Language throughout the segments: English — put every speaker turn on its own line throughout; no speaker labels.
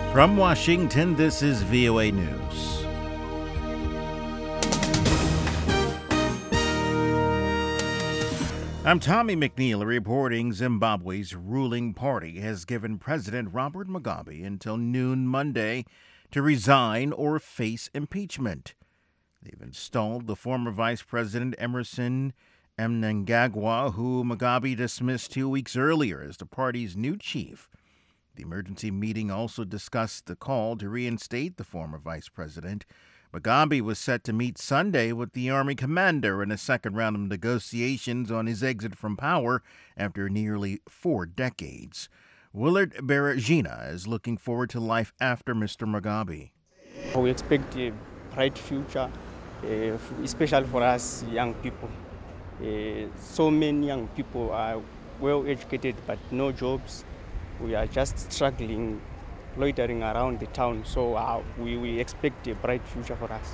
From Washington, this is VOA News. I'm Tommy McNeil reporting Zimbabwe's ruling party has given President Robert Mugabe until noon Monday to resign or face impeachment. They've installed the former Vice President Emmerson Mnangagwa, who Mugabe dismissed 2 weeks earlier, as the party's new chief. The emergency meeting also discussed the call to reinstate the former vice president. Mugabe was set to meet Sunday with the army commander in a second round of negotiations on his exit from power after nearly 4 decades. Willard Berejina is looking forward to life after Mr. Mugabe.
We expect a bright future, especially for us young people. So many young people are well educated but no jobs. We are just struggling, loitering around the town, so we expect a bright future for us.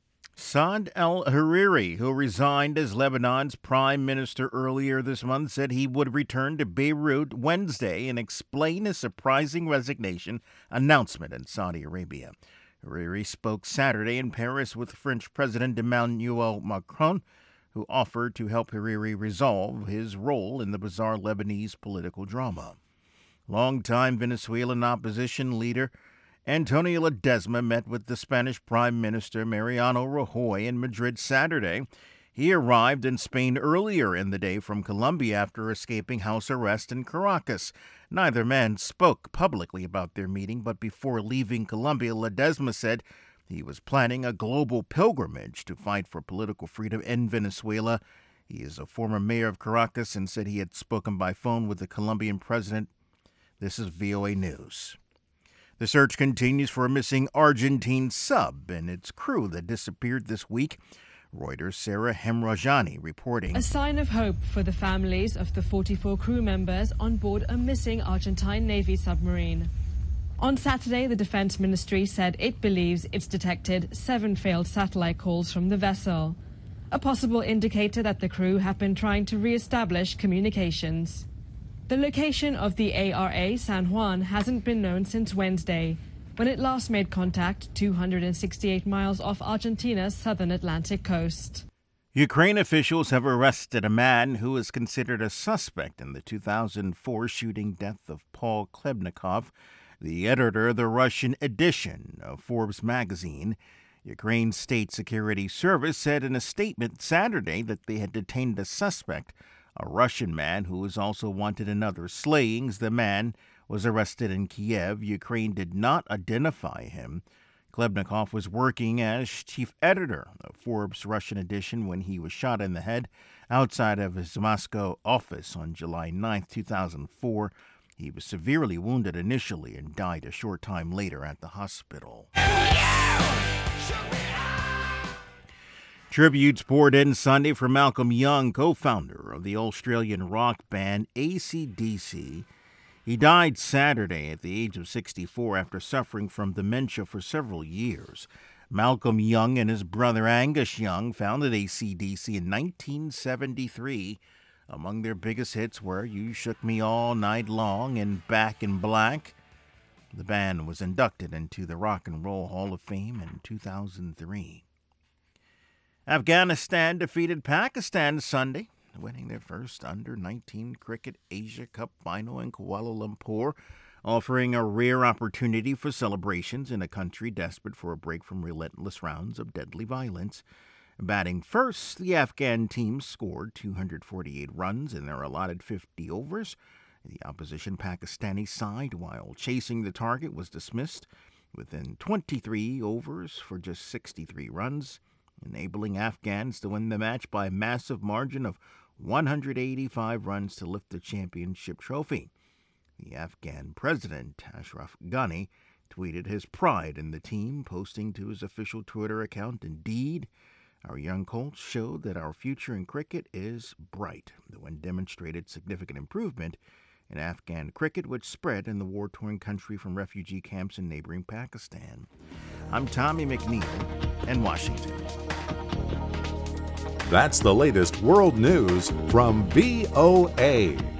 Saad al-Hariri, who resigned as Lebanon's prime minister earlier this month, said he would return to Beirut Wednesday and explain his surprising resignation announcement in Saudi Arabia. Hariri spoke Saturday in Paris with French President Emmanuel Macron, who offered to help Hariri resolve his role in the bizarre Lebanese political drama. Longtime Venezuelan opposition leader Antonio Ledesma met with the Spanish Prime Minister Mariano Rajoy in Madrid Saturday. He arrived in Spain earlier in the day from Colombia after escaping house arrest in Caracas. Neither man spoke publicly about their meeting, but before leaving Colombia, Ledesma said he was planning a global pilgrimage to fight for political freedom in Venezuela. He is a former mayor of Caracas and said he had spoken by phone with the Colombian president. This is VOA News. The search continues for a missing Argentine sub and its crew that disappeared this week. Reuters' Sarah Hemrajani reporting.
A sign of hope for the families of the 44 crew members on board a missing Argentine Navy submarine. On Saturday, the Defense Ministry said it believes it's detected 7 failed satellite calls from the vessel, a possible indicator that the crew have been trying to re-establish communications. The location of the ARA San Juan hasn't been known since Wednesday, when it last made contact 268 miles off Argentina's southern Atlantic coast.
Ukraine officials have arrested a man who is considered a suspect in the 2004 shooting death of Paul Klebnikov, the editor of the Russian edition of Forbes magazine. Ukraine's State Security Service said in a statement Saturday that they had detained a suspect, a Russian man who is also wanted in other slayings. The man was arrested in Kiev. Ukraine did not identify him. Klebnikov was working as chief editor of Forbes Russian edition when he was shot in the head outside of his Moscow office on July 9, 2004. He was severely wounded initially and died a short time later at the hospital. Tributes poured in Sunday for Malcolm Young, co-founder of the Australian rock band AC/DC. He died Saturday at the age of 64 after suffering from dementia for several years. Malcolm Young and his brother Angus Young founded AC/DC in 1973. Among their biggest hits were You Shook Me All Night Long and Back in Black. The band was inducted into the Rock and Roll Hall of Fame in 2003. Afghanistan defeated Pakistan Sunday, winning their first Under-19 Cricket Asia Cup final in Kuala Lumpur, offering a rare opportunity for celebrations in a country desperate for a break from relentless rounds of deadly violence. Batting first, the Afghan team scored 248 runs in their allotted 50 overs. The opposition Pakistani side, while chasing the target, was dismissed within 23 overs for just 63 runs, enabling Afghans to win the match by a massive margin of 185 runs to lift the championship trophy. The Afghan president, Ashraf Ghani, tweeted his pride in the team, posting to his official Twitter account, "Indeed, our young Colts showed that our future in cricket is bright." The win demonstrated significant improvement in Afghan cricket, which spread in the war-torn country from refugee camps in neighboring Pakistan. I'm Tommy McNeil in Washington.
That's the latest world news from VOA.